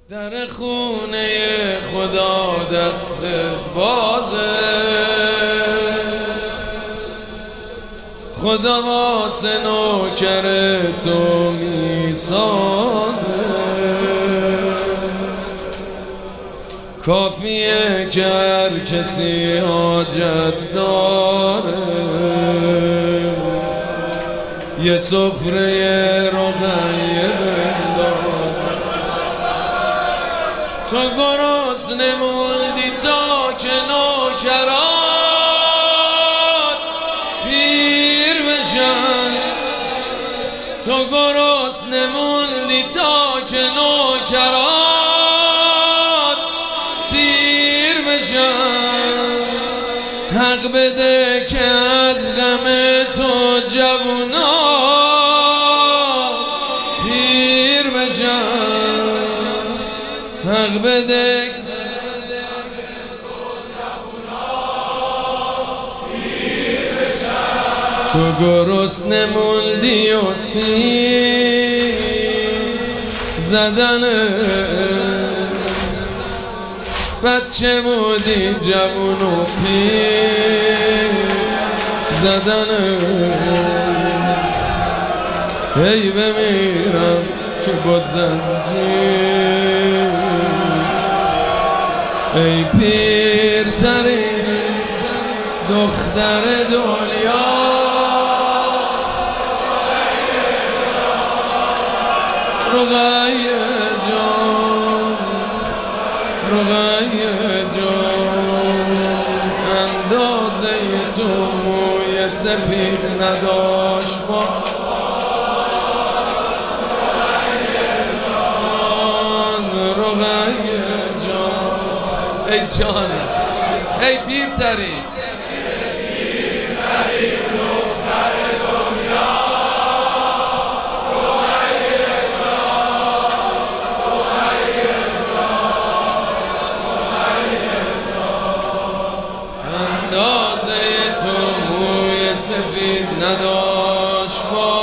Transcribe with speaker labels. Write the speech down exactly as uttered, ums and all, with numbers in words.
Speaker 1: در خونه خدا دست بازه، خدا واسه نوکر تو میسازه. کافیه که هر کسی حاجت داره یه سفره روغنیه بندازه. تو گرسنه موندی تا که نوکرات پیر بشن، تو گرسنه موندی تا که نوکرات سیر بشن. حق بده که از غم تو جوونا پیر بشن، حق بده تو گرسنه موندی و سیر زدنه. بچه بودی جوون و پیر زدنه. ای بمیرم که با زنجیر، ای پیرترین دختر دنیا، رقیه جان، رقیه جان. اندازه تو موی سپید نداشت با رقیه جان. ای جانش ای پیرتری اندازه تو موی سفید نداشت با